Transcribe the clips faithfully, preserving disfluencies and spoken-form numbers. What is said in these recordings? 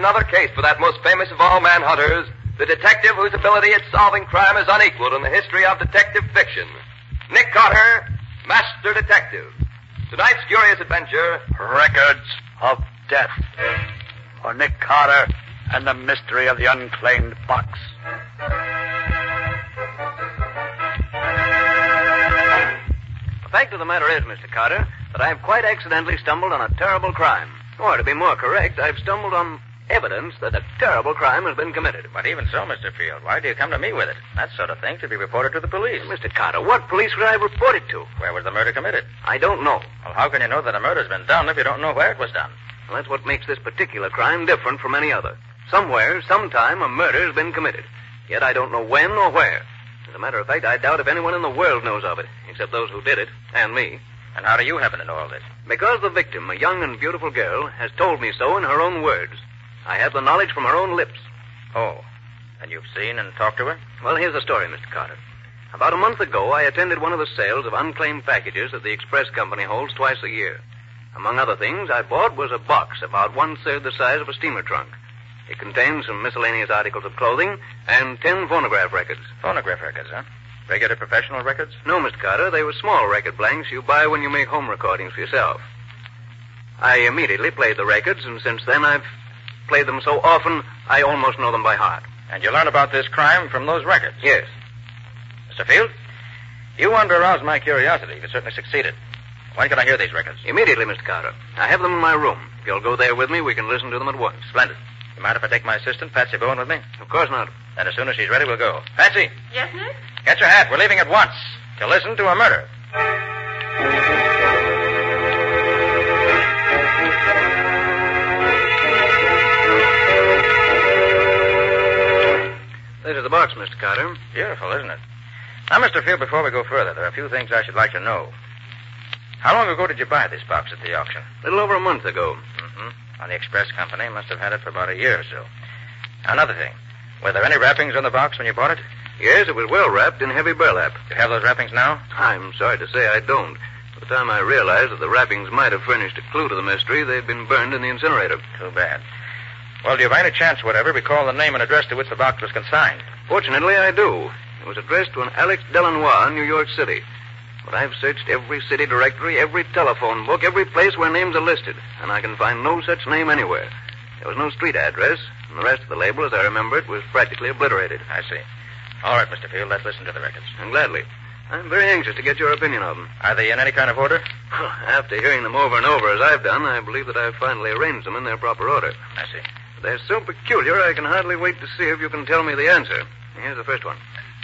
another case for that most famous of all manhunters, the detective whose ability at solving crime is unequaled in the history of detective fiction. Nick Carter, Master Detective. Tonight's curious adventure, Records of Death. For Nick Carter and the mystery of the unclaimed box. The fact of the matter is, Mister Carter, that I have quite accidentally stumbled on a terrible crime. Or, to be more correct, I've stumbled on evidence that a terrible crime has been committed. But even so, Mister Field, why do you come to me with it? That sort of thing should be reported to the police. Mister Carter, what police would I report it to? Where was the murder committed? I don't know. Well, how can you know that a murder's been done if you don't know where it was done? Well, that's what makes this particular crime different from any other. Somewhere, sometime, a murder has been committed. Yet I don't know when or where. As a matter of fact, I doubt if anyone in the world knows of it, except those who did it, and me. And how do you happen to know all this? Because the victim, a young and beautiful girl, has told me so in her own words. I have the knowledge from her own lips. Oh, and you've seen and talked to her? Well, here's the story, Mister Carter. About a month ago, I attended one of the sales of unclaimed packages that the Express Company holds twice a year. Among other things, I bought was a box about one-third the size of a steamer trunk. It contains some miscellaneous articles of clothing and ten phonograph records. Phonograph records, huh? Regular professional records? No, Mister Carter. They were small record blanks you buy when you make home recordings for yourself. I immediately played the records, and since then I've played them so often, I almost know them by heart. And you learned about this crime from those records? Yes. Mister Field, you wanted to arouse my curiosity. You certainly succeeded. When can I hear these records? Immediately, Mister Carter. I have them in my room. If you'll go there with me, we can listen to them at once. Splendid. You mind if I take my assistant, Patsy Bowen, with me? Of course not. And as soon as she's ready, we'll go. Patsy! Yes, Nick? Get your hat. We're leaving at once to listen to a murder. This is the box, Mister Carter. Beautiful, isn't it? Now, Mister Field, before we go further, there are a few things I should like to know. How long ago did you buy this box at the auction? A little over a month ago. Mm-hmm. On the Express Company, must have had it for about a year or so. Another thing. Were there any wrappings on the box when you bought it? Yes, it was well wrapped in heavy burlap. You have those wrappings now? I'm sorry to say I don't. By the time I realized that the wrappings might have furnished a clue to the mystery, they'd been burned in the incinerator. Too bad. Well, do you by any chance, whatever, recall the name and address to which the box was consigned? Fortunately, I do. It was addressed to an Alex Delanois in New York City. But I've searched every city directory, every telephone book, every place where names are listed, and I can find no such name anywhere. There was no street address, and the rest of the label, as I remember it, was practically obliterated. I see. All right, Mister Field, let's listen to the records. And gladly. I'm very anxious to get your opinion of them. Are they in any kind of order? After hearing them over and over as I've done, I believe that I've finally arranged them in their proper order. I see. They're so peculiar, I can hardly wait to see if you can tell me the answer. Here's the first one.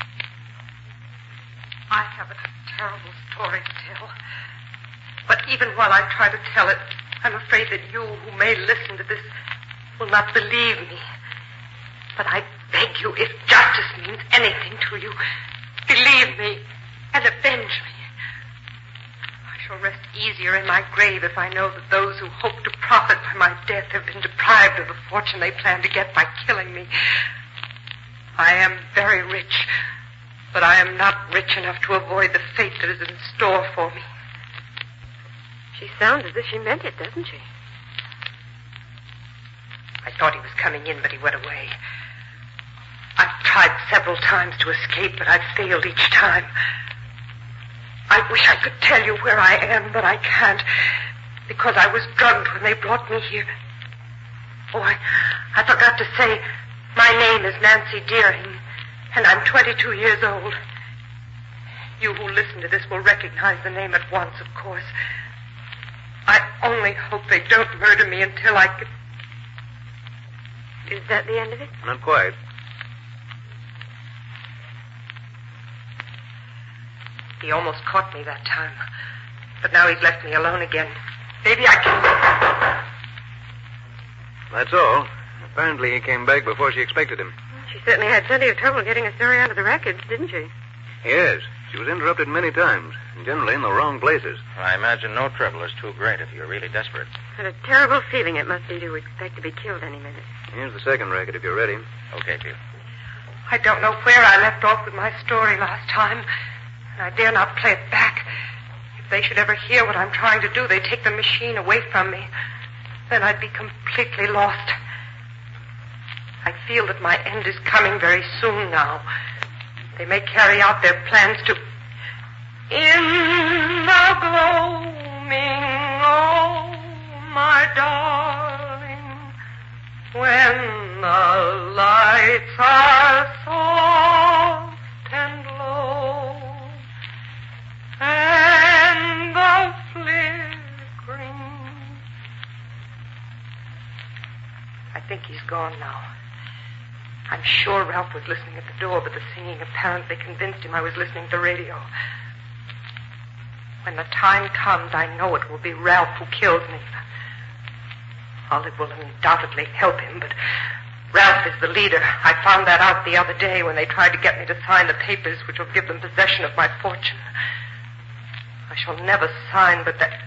I have a terrible story to tell. But even while I try to tell it, I'm afraid that you, who may listen to this, will not believe me. But I beg you, if justice means anything to you, believe me and avenge me. I shall rest easier in my grave if I know that those who hope to profit by my death have been deprived of the fortune they plan to get by killing me. I am very rich, but I am not rich enough to avoid the fate that is in store for me. She sounds as if she meant it, doesn't she? I thought he was coming in, but he went away. I've tried several times to escape, but I've failed each time. I wish I could tell you where I am, but I can't, because I was drugged when they brought me here. Oh, I, I forgot to say, my name is Nancy Deering, and I'm twenty-two years old. You who listen to this will recognize the name at once, of course. I only hope they don't murder me until I can... Is that the end of it? Not quite. He almost caught me that time. But now he's left me alone again. Maybe I can... That's all. Apparently he came back before she expected him. She certainly had plenty of trouble getting a story out of the records, didn't she? Yes. She was interrupted many times, and generally in the wrong places. I imagine no trouble is too great if you're really desperate. What a terrible feeling it must be to expect to be killed any minute. Here's the second record, if you're ready. Okay, Bill. I don't know where I left off with my story last time, and I dare not play it back. If they should ever hear what I'm trying to do, they'd take the machine away from me. Then I'd be completely lost. I feel that my end is coming very soon now. They may carry out their plans to... In the gloaming, oh, my darling, when the lights are soft and low, and the flickering... I think he's gone now. I'm sure Ralph was listening at the door, but the singing apparently convinced him I was listening to the radio. When the time comes, I know it will be Ralph who kills me. Olive will undoubtedly help him, but Ralph is the leader. I found that out the other day when they tried to get me to sign the papers which will give them possession of my fortune. I shall never sign, but that...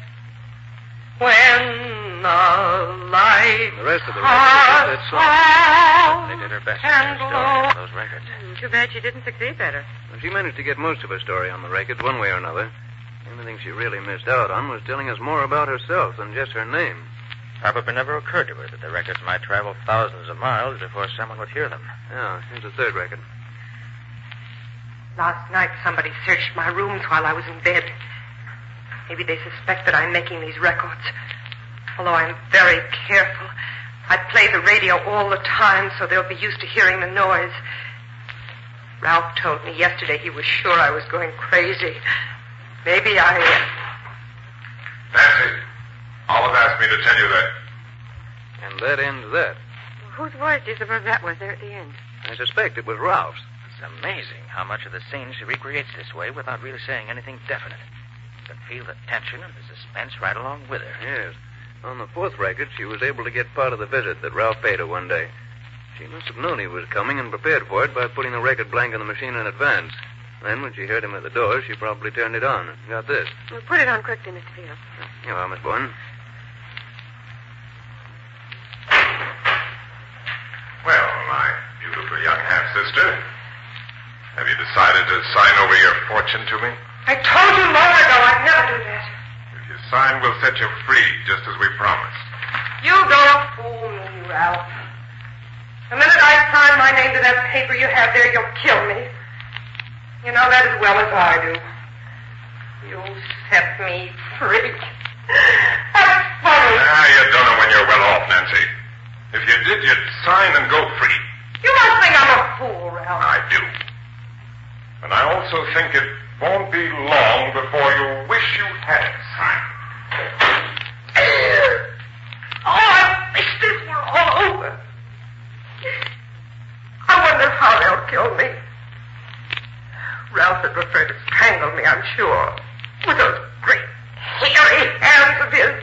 When the lights The rest of the record is that song. They did her best in her story on those records. Mm, too bad she didn't succeed better. Well, she managed to get most of her story on the records, one way or another. The only thing she really missed out on was telling us more about herself than just her name. Probably never occurred to her that the records might travel thousands of miles before someone would hear them. Yeah, here's the third record. Last night somebody searched my rooms while I was in bed. Maybe they suspect that I'm making these records. Although I'm very careful. I play the radio all the time so they'll be used to hearing the noise. Ralph told me yesterday he was sure I was going crazy. Maybe I... Nancy, Olive asked me to tell you that. And that ends that. Whose voice do you suppose that was there at the end? I suspect it was Ralph's. It's amazing how much of the scene she recreates this way without really saying anything definite. You can feel the tension and the suspense right along with her. Yes. On the fourth record, she was able to get part of the visit that Ralph paid her one day. She must have known he was coming and prepared for it by putting the record blank on the machine in advance. Then, when she heard him at the door, she probably turned it on and got this. Well, put it on quickly, Mister Field. Here you are, Miss Bourne. Well, my beautiful young half-sister, have you decided to sign over your fortune to me? I told you long ago I'd never do that. If you sign, we'll set you free, just as we promised. You don't fool me, Ralph. The minute I sign my name to that paper you have there, you'll kill me. You know that as well as I do. You'll set me free. That's funny. Ah, you don't know when you're well off, Nancy. If you did, you'd sign and go free. You must think I'm a fool, Ralph. I do. And I also think it won't be long before you wish you had it signed. Oh, I wish this were all over. I wonder how they'll kill me. Ralph would prefer to strangle me, I'm sure. With those great hairy hands of his.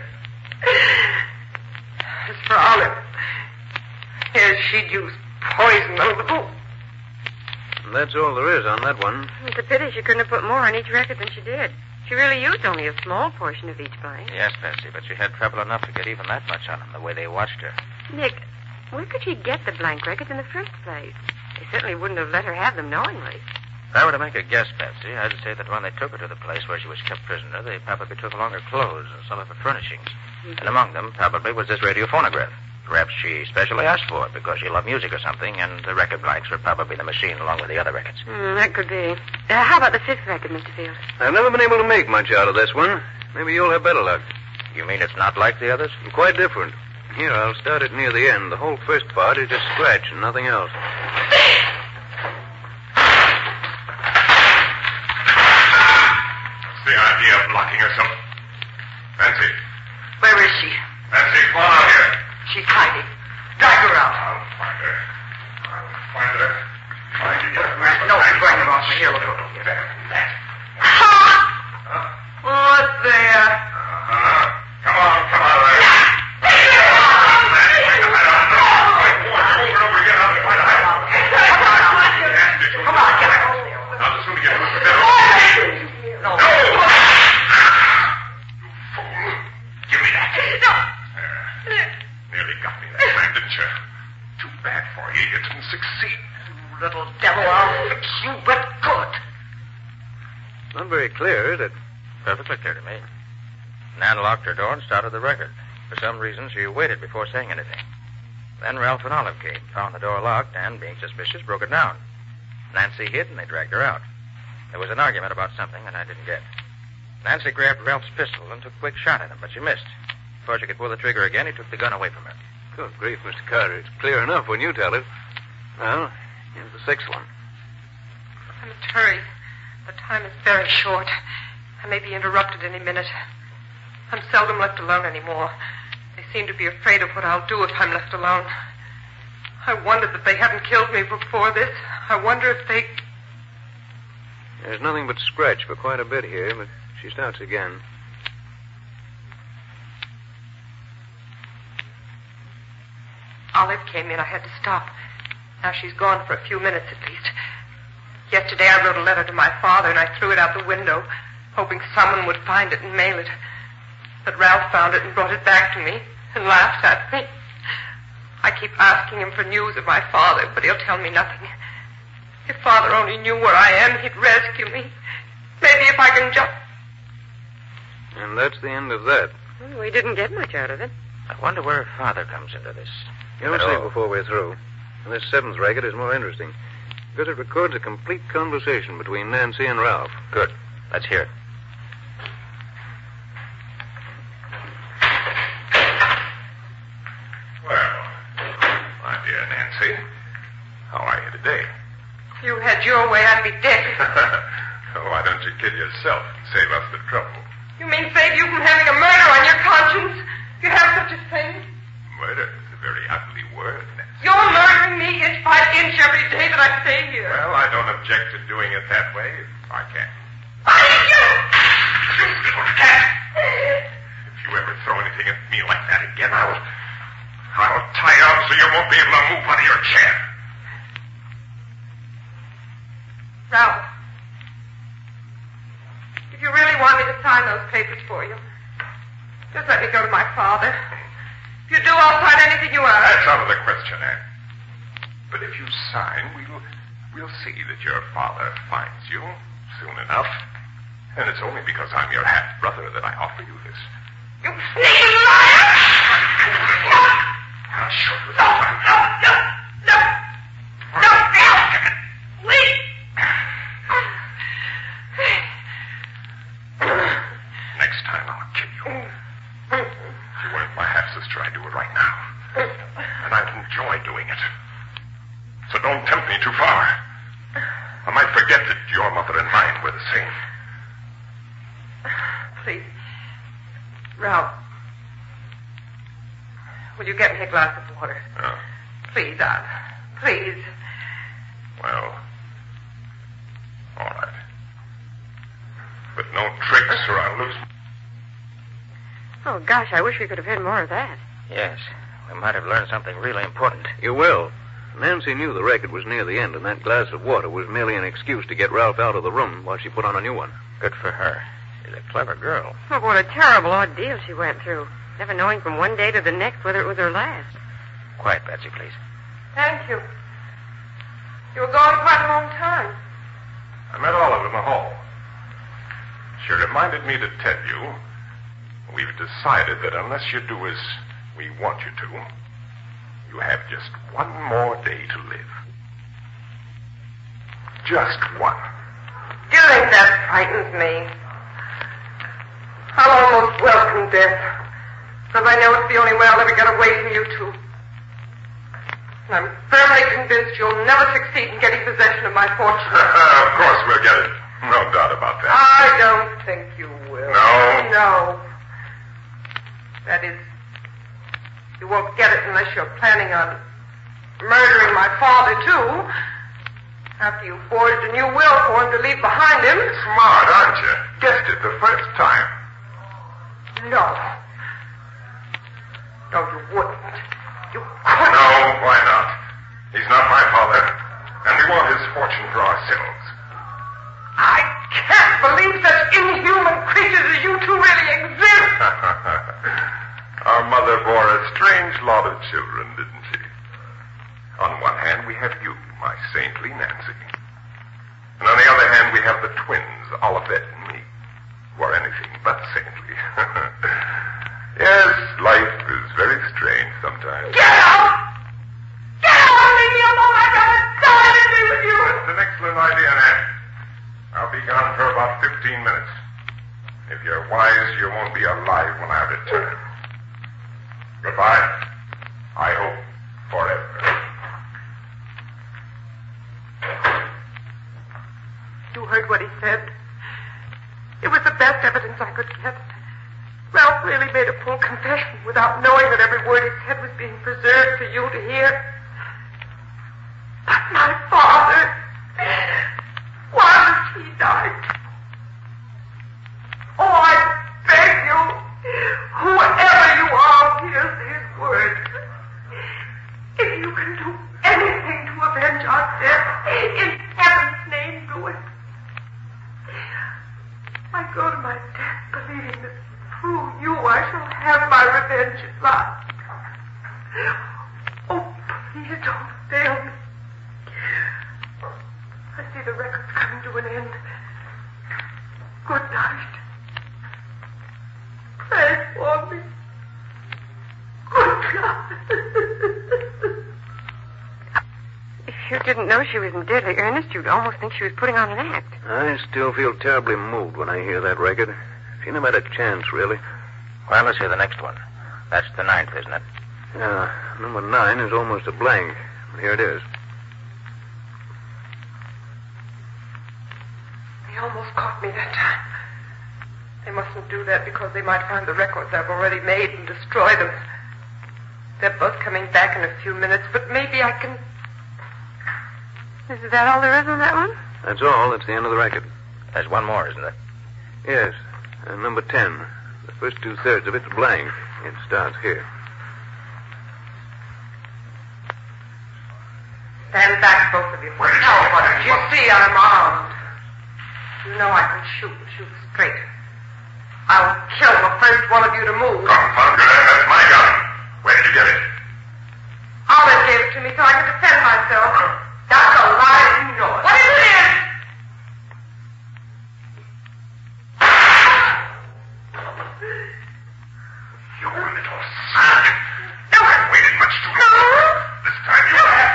As for Olive, yes, she'd use poison on the boot. And that's all there is on that one. It's a pity she couldn't have put more on each record than she did. She really used only a small portion of each blank. Yes, Patsy, but she had trouble enough to get even that much on them, the way they watched her. Nick, where could she get the blank records in the first place? They certainly wouldn't have let her have them knowingly. If I were to make a guess, Patsy, I'd say that when they took her to the place where she was kept prisoner, they probably took along her clothes and some of her furnishings. Mm-hmm. And among them, probably, was this radio phonograph. Perhaps she specially asked for it because she loved music or something, and the record blanks were probably the machine along with the other records. Mm, that could be. Uh, how about the fifth record, Mister Field? I've never been able to make much out of this one. Maybe you'll have better luck. You mean it's not like the others? Quite different. Here, I'll start it near the end. The whole first part is just scratch and nothing else. What's the idea of locking herself? Nancy. Where is she? Nancy, come on out here. She's hiding. Drag her out. I'll find her. I'll find her. Try to get her. No, bring her off. Here, look. There. There. Huh? What's there? Uh-huh. Come on, come on, Larry. Come on, get her. Now, the sooner you get her, the better. No. No! You fool. Give me that. No. There. Nearly got me that time, didn't you? Too bad for you. You didn't succeed. You little devil, I'll fix you, but good. Not very clear, is it? Perfectly clear to me. Nan locked her door and started the record. For some reason, she waited before saying anything. Then Ralph and Olive came, found the door locked, and, being suspicious, broke it down. Nancy hid, and they dragged her out. There was an argument about something that I didn't get. Nancy grabbed Ralph's pistol and took a quick shot at him, but she missed. Before she could pull the trigger again, he took the gun away from her. Good grief, Mister Carter. It's clear enough when you tell it. Well, here's the sixth one. I must hurry. The time is very short. I may be interrupted any minute. I'm seldom left alone anymore. They seem to be afraid of what I'll do if I'm left alone. I wonder that they haven't killed me before this. I wonder if they... There's nothing but scratch for quite a bit here, but she starts again. Olive came in. I had to stop. Now she's gone for a few minutes at least. Yesterday I wrote a letter to my father and I threw it out the window, hoping someone would find it and mail it. But Ralph found it and brought it back to me and laughed at me. I keep asking him for news of my father, but he'll tell me nothing. If Father only knew where I am, he'd rescue me. Maybe if I can just... And that's the end of that. Well, we didn't get much out of it. I wonder where her father comes into this. You'll see before we're through. And this seventh record is more interesting, because it records a complete conversation between Nancy and Ralph. Good. Let's hear it. Well, my dear Nancy, how are you today? If you had your way, I'd be dead. Why don't you kill yourself and save us the trouble? You mean save you from having a murder on your conscience? You have such a thing? Murder is a very ugly word, Nancy. You're murdering me inch by inch every day that I stay here. Well, I don't object to doing it that way if I can. I hate you! You little cat! If you ever throw anything at me like that again, I'll... I'll tie you up so you won't be able to move out of your chair. Ralph, if you really want me to sign those papers for you, just let me go to my father. If you do, I'll sign anything you ask. That's out of the question, Anne. But if you sign, we'll, we'll see that your father finds you soon enough. And it's only because I'm your half-brother that I offer you this. You sneaking liar! No! I'll show you No, this time. no, no, no, no, no, please. Next time I'll kill you. If you weren't my half-sister, I'd do it right now. And I'd enjoy doing it. So don't tempt me too far. I might forget that your mother and mine were the same. Please. Ralph. Will you get me a glass of water? Oh. Please, Aunt. Please. Well, all right. But no tricks or I'll lose... Oh, gosh, I wish we could have had more of that. Yes. We might have learned something really important. You will. Nancy knew the record was near the end, and that glass of water was merely an excuse to get Ralph out of the room while she put on a new one. Good for her. She's a clever girl. Oh, what a terrible ordeal she went through. Never knowing from one day to the next whether it was her last. Quiet, Betsy, please. Thank you. You were gone quite a long time. I met Olive in the hall. She reminded me to tell you we've decided that unless you do as we want you to, you have just one more day to live. Just one. Do you think that frightens me? I'll almost welcome death, because I know it's the only way I'll ever get away from you two. And I'm firmly convinced you'll never succeed in getting possession of my fortune. Of course we'll get it. No doubt about that. I don't think you will. No? No. That is, you won't get it unless you're planning on murdering my father, too. After you forged a new will for him to leave behind him. Smart, aren't you? Guessed it the first time. No. No, you wouldn't. You couldn't. No, why not? He's not my father, and we want his fortune for ourselves. I can't believe such inhuman creatures as you two really exist. Our mother bore a strange lot of children, didn't she? On one hand, we have you, my saintly Nancy. And on the other hand, we have the twins, Olivette and me, who are anything but saintly. Yes, life is very strange sometimes. Get out! about fifteen minutes. If you're wise, you won't be alive when I return. Goodbye. I hope forever. You heard what he said. It was the best evidence I could get. Ralph really made a full confession without knowing that every word he said was being preserved for you to hear. But my father, once he died. Oh, I beg you, whoever you are, hear these words. If you can do anything to avenge our death, in heaven's name, do it. I go to my death believing that through you I shall have my revenge at last. Oh, please don't fail me. I see the record's coming to an end. Good night. Pray for me. Good night. If you didn't know she was in deadly earnest, you'd almost think she was putting on an act. I still feel terribly moved when I hear that record. She never had a chance, really. Well, let's hear the next one. That's the ninth, isn't it? Yeah, number nine is almost a blank. Here it is. They almost caught me that time. They mustn't do that because they might find the records I've already made and destroy them. They're both coming back in a few minutes, but maybe I can... Is that all there is on that one? That's all. That's the end of the record. There's one more, isn't there? Yes. Uh, number ten. The first two-thirds of it's blank. It starts here. Stand back, both of you. Wait. No, but you see I'm armed. You know I can shoot and shoot straight. I'll kill the first one of you to move. Confound it, that's my gun. Where did you get it? Olive gave it to me so I could defend myself. That's a lie, and you know it. What is it? You little son. You haven't waited much too long. This time you have.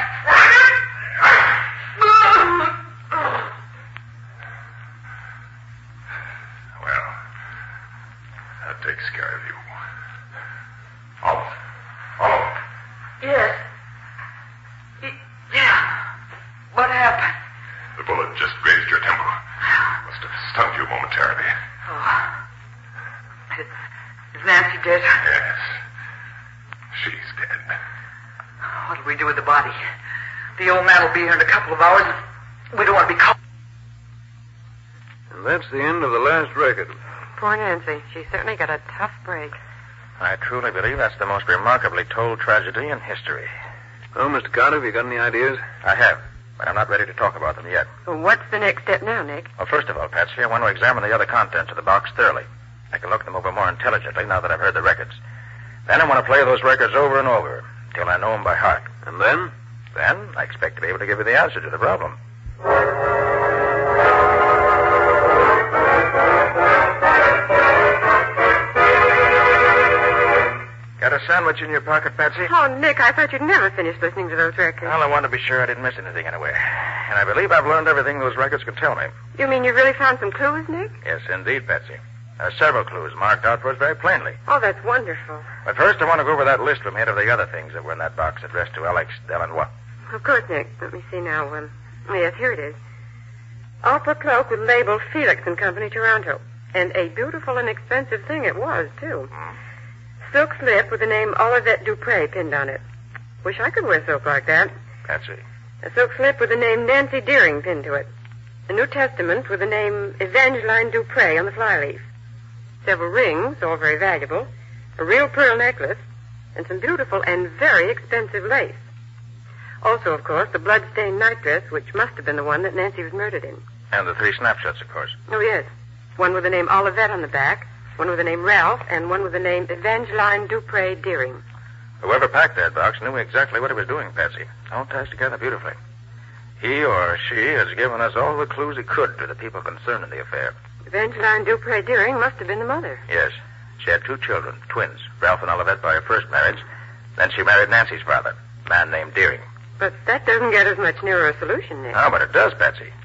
Well, that takes care of you. Olive. Olive. Yes. Y- yeah. What happened? The bullet just grazed your temple. Must have stunned you momentarily. Oh. Is, is Nancy dead? Yes. She's dead. What'll we do with the body? The old man will be here in a couple of hours. We don't want to be caught. And that's the end of the last record. Poor Nancy. She certainly got a tough break. I truly believe that's the most remarkably told tragedy in history. Oh, Mister Carter, have you got any ideas? I have, but I'm not ready to talk about them yet. Well, what's the next step now, Nick? Well, first of all, Patsy, I want to examine the other contents of the box thoroughly. I can look them over more intelligently now that I've heard the records. Then I want to play those records over and over till I know them by heart. And then? Then I expect to be able to give you the answer to the problem. Got a sandwich in your pocket, Patsy? Oh, Nick, I thought you'd never finish listening to those records. Well, I wanted to be sure I didn't miss anything anyway. And I believe I've learned everything those records could tell me. You mean you really found some clues, Nick? Yes, indeed, Patsy. There are several clues marked out for us very plainly. Oh, that's wonderful. But first, I want to go over that list we made of the other things that were in that box addressed to Alex Delanois. Of course, Nick. Let me see now. Um, yes, here it is. Opera cloak with label Felix and Company, Toronto. And a beautiful and expensive thing it was, too. Hmm? Silk slip with the name Olivette Dupre pinned on it. Wish I could wear silk like that. Patsy. A silk slip with the name Nancy Deering pinned to it. A New Testament with the name Evangeline Dupre on the flyleaf. Several rings, all very valuable. A real pearl necklace. And some beautiful and very expensive lace. Also, of course, the blood-stained nightdress, which must have been the one that Nancy was murdered in. And the three snapshots, of course. Oh, yes. One with the name Olivette on the back, one with the name Ralph, and one with the name Evangeline Dupre Deering. Whoever packed that box knew exactly what he was doing, Patsy. All ties together beautifully. He or she has given us all the clues he could to the people concerned in the affair. Evangeline Dupre Deering must have been the mother. Yes. She had two children, twins, Ralph and Olivette by her first marriage. Then she married Nancy's father, a man named Deering. But that doesn't get us much nearer a solution, Nick. Oh, but it does, Patsy.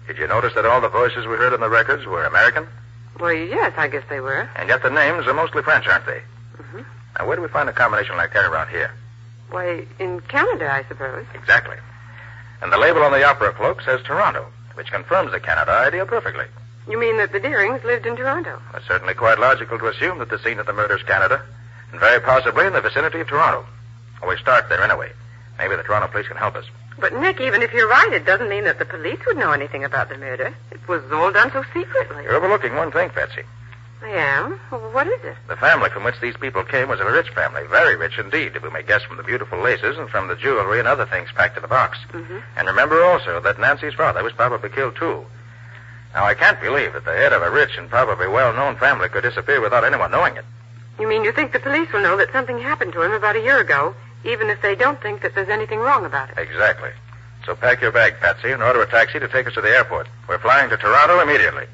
Did you notice that all the voices we heard in the records were American? Well, yes, I guess they were. And yet the names are mostly French, aren't they? Mm-hmm. Now, where do we find a combination like that around here? Why, in Canada, I suppose. Exactly. And the label on the opera cloak says Toronto, which confirms the Canada idea perfectly. You mean that the Deerings lived in Toronto? It's certainly quite logical to assume that the scene of the murder is Canada, and very possibly in the vicinity of Toronto. Well, we start there anyway. Maybe the Toronto police can help us. But, Nick, even if you're right, it doesn't mean that the police would know anything about the murder. It was all done so secretly. You're overlooking one thing, Patsy. I am? Well, what is it? The family from which these people came was a rich family, very rich indeed, if we may guess from the beautiful laces and from the jewelry and other things packed in the box. Mm-hmm. And remember also that Nancy's father was probably killed, too. Now, I can't believe that the head of a rich and probably well-known family could disappear without anyone knowing it. You mean you think the police will know that something happened to him about a year ago, even if they don't think that there's anything wrong about it? Exactly. So pack your bag, Patsy, and order a taxi to take us to the airport. We're flying to Toronto immediately.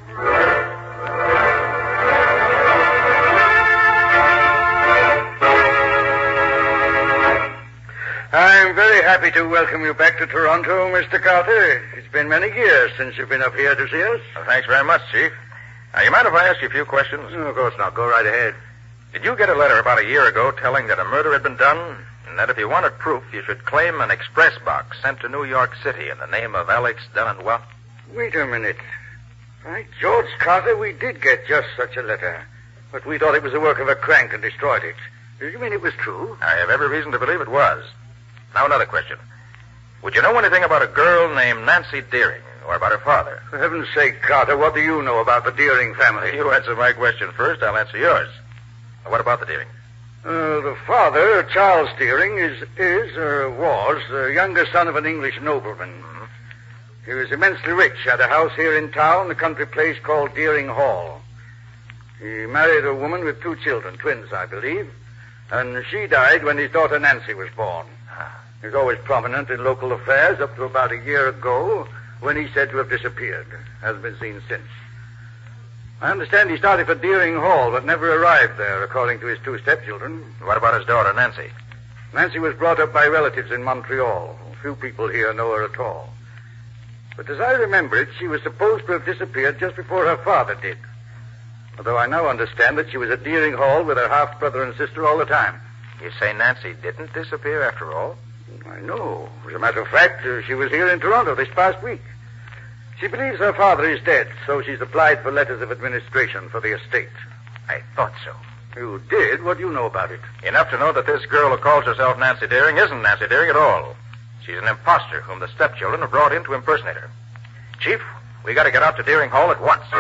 I'm very happy to welcome you back to Toronto, Mister Carter. It's been many years since you've been up here to see us. Well, thanks very much, Chief. Now, you mind if I ask you a few questions? Oh, of course not. Go right ahead. Did you get a letter about a year ago telling that a murder had been done, and that if you wanted proof, you should claim an express box sent to New York City in the name of Alex Delanois? Wait a minute. By George Carter, we did get just such a letter. But we thought it was the work of a crank and destroyed it. Do you mean it was true? I have every reason to believe it was. Now, another question. Would you know anything about a girl named Nancy Deering, or about her father? For heaven's sake, Carter, what do you know about the Deering family? You answer my question first, I'll answer yours. Now, what about the Deering? Uh, the father, Charles Deering, is, is or was, the younger son of an English nobleman. Mm-hmm. He was immensely rich, had a house here in town, a country place called Deering Hall. He married a woman with two children, twins, I believe, and she died when his daughter Nancy was born. He was always prominent in local affairs up to about a year ago, when he's said to have disappeared. Hasn't been seen since. I understand he started for Deering Hall, but never arrived there, according to his two stepchildren. What about his daughter, Nancy? Nancy was brought up by relatives in Montreal. Few people here know her at all. But as I remember it, she was supposed to have disappeared just before her father did. Although I now understand that she was at Deering Hall with her half-brother and sister all the time. You say Nancy didn't disappear after all? I know. As a matter of fact, uh, she was here in Toronto this past week. She believes her father is dead, so she's applied for letters of administration for the estate. I thought so. You did? What do you know about it? Enough to know that this girl who calls herself Nancy Deering isn't Nancy Deering at all. She's an imposter whom the stepchildren have brought in to impersonate her. Chief, we got to get out to Deering Hall at once.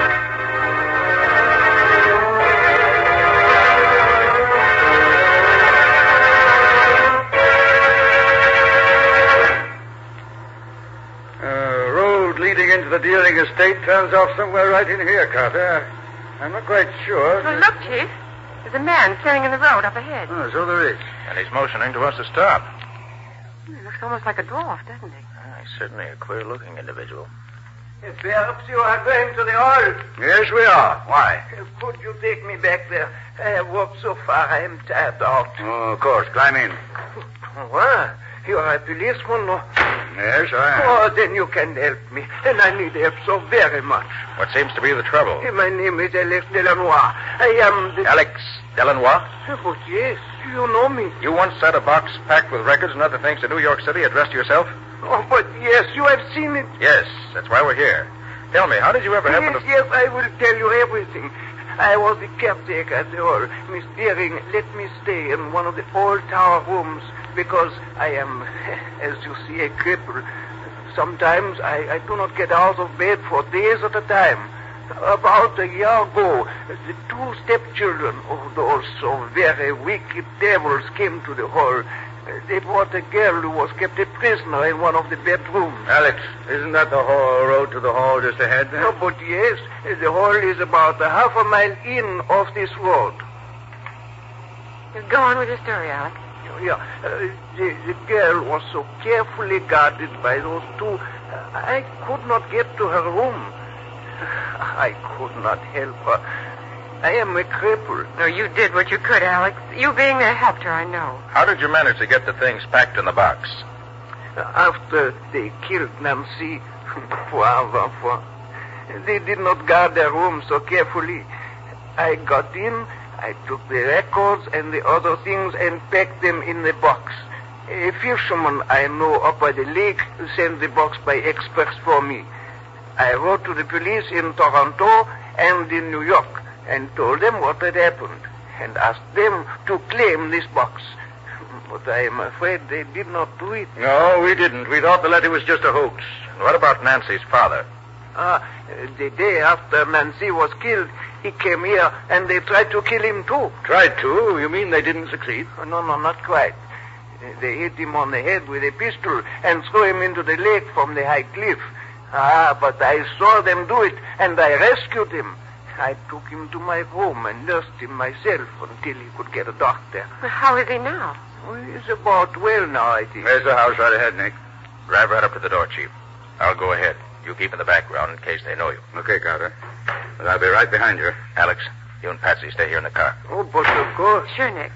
Leading into the Deering estate turns off somewhere right in here, Carter. I'm not quite sure. Well, look, Chief. There's a man standing in the road up ahead. Oh, so there is. And he's motioning to us to stop. He looks almost like a dwarf, doesn't he? Ah, he's certainly a queer-looking individual. Perhaps you are going to the hall. Yes, we are. Why? Could you take me back there? I have walked so far, I am tired out. Oh, of course. Climb in. What? You are a policeman, no? Yes, I am. Oh, then you can help me. And I need help so very much. What seems to be the trouble? My name is Alex Delanois. I am the... Alex Delanois? But yes, you know me. You once had a box packed with records and other things to New York City addressed to yourself? Oh, but yes, you have seen it. Yes, that's why we're here. Tell me, how did you ever happen yes, to... Yes, I will tell you everything. I was the caretaker at the hall. Miss Deering let me stay in one of the old tower rooms because I am, as you see, a cripple. Sometimes I, I do not get out of bed for days at a time. About a year ago, the two stepchildren of those so very wicked devils came to the hall. They brought a girl who was kept a prisoner in one of the bedrooms. Alex, isn't that the hall road to the hall just ahead there? No, but yes, the hall is about a half a mile in off this road. Go on with your story, Alex. Yeah, uh, the, the girl was so carefully guarded by those two, uh, I could not get to her room. I could not help her. I am a cripple. No, you did what you could, Alex. You being there helped her, I know. How did you manage to get the things packed in the box? After they killed Nancy, poor enfant, they did not guard their room so carefully. I got in, I took the records and the other things and packed them in the box. A fisherman I know up by the lake sent the box by express for me. I wrote to the police in Toronto and in New York and told them what had happened and asked them to claim this box. But I am afraid they did not do it. No, we didn't. We thought the letter was just a hoax. What about Nancy's father? Ah, the day after Nancy was killed, he came here and they tried to kill him too. Tried to? You mean they didn't succeed? Oh, no, no, not quite. They hit him on the head with a pistol and threw him into the lake from the high cliff. Ah, but I saw them do it and I rescued him. I took him to my room and nursed him myself until he could get a doctor. Well, how is he now? Well, he's about well now, I think. There's the house right ahead, Nick. Drive right up to the door, Chief. I'll go ahead. You keep in the background in case they know you. Okay, Carter. But I'll be right behind you. Alex, you and Patsy stay here in the car. Oh, but of course. Sure, Nick.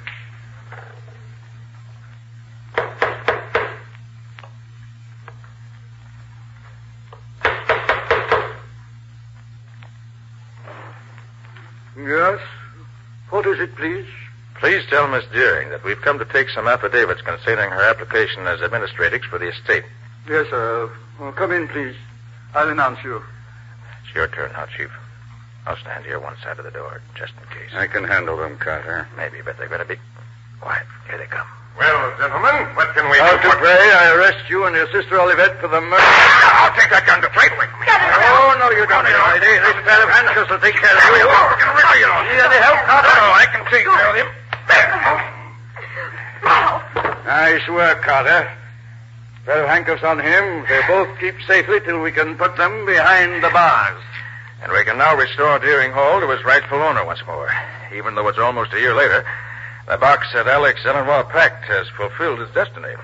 Yes? What is it, please? Please tell Miss Deering that we've come to take some affidavits concerning her application as administratrix for the estate. Yes, sir. Well, come in, please. I'll announce you. It's your turn now, Chief. I'll stand here one side of the door, just in case. I can handle them, Carter. Maybe, but they better be quiet. Here they come. Well, gentlemen, what can we Now, do? for- Dupre, I arrest you and your sister Olivette for the murder. I'll take that gun to play with me. Oh, no, you don't, lady. This pair of handcuffs will take care of you. Need any help, Carter? No, I can take care of him. Nice work, Carter. Pair of handcuffs on him. They'll both keep safely till we can put them behind the bars. And we can now restore Deering Hall to its rightful owner once more. Even though it's almost a year later, the box that Alex Ellenwell packed has fulfilled its destiny.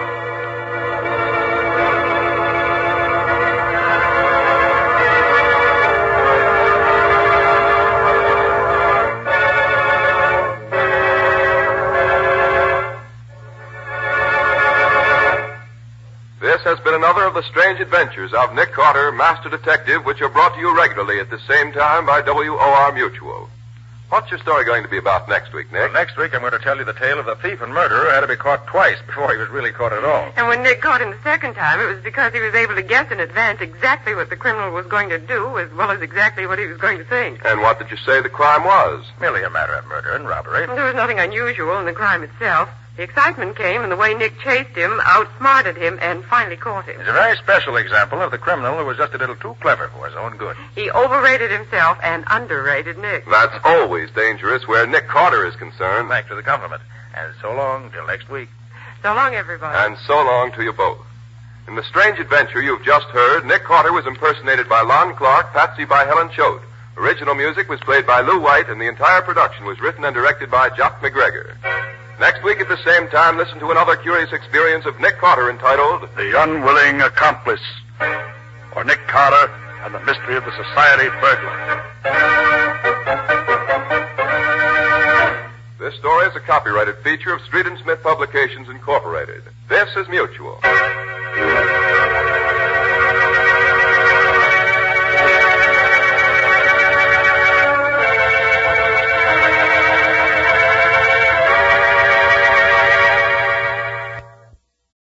This has been another of the strange adventures of Nick Carter, Master Detective, which are brought to you regularly at the same time by W O R Mutual. What's your story going to be about next week, Nick? Well, next week I'm going to tell you the tale of the thief and murderer who had to be caught twice before he was really caught at all. And when Nick caught him the second time, it was because he was able to guess in advance exactly what the criminal was going to do, as well as exactly what he was going to think. And what did you say the crime was? Merely a matter of murder and robbery. There was nothing unusual in the crime itself. The excitement came in the way Nick chased him, outsmarted him, and finally caught him. It's a very special example of the criminal who was just a little too clever for his own good. He overrated himself and underrated Nick. That's always dangerous where Nick Carter is concerned. Thanks for the compliment. And so long till next week. So long, everybody. And so long to you both. In the strange adventure you've just heard, Nick Carter was impersonated by Lon Clark, Patsy by Helen Choate. Original music was played by Lou White, and the entire production was written and directed by Jock McGregor. Next week at the same time, listen to another curious experience of Nick Carter entitled The Unwilling Accomplice, or Nick Carter and the Mystery of the Society Burglar. This story is a copyrighted feature of Street and Smith Publications, Incorporated. This is Mutual.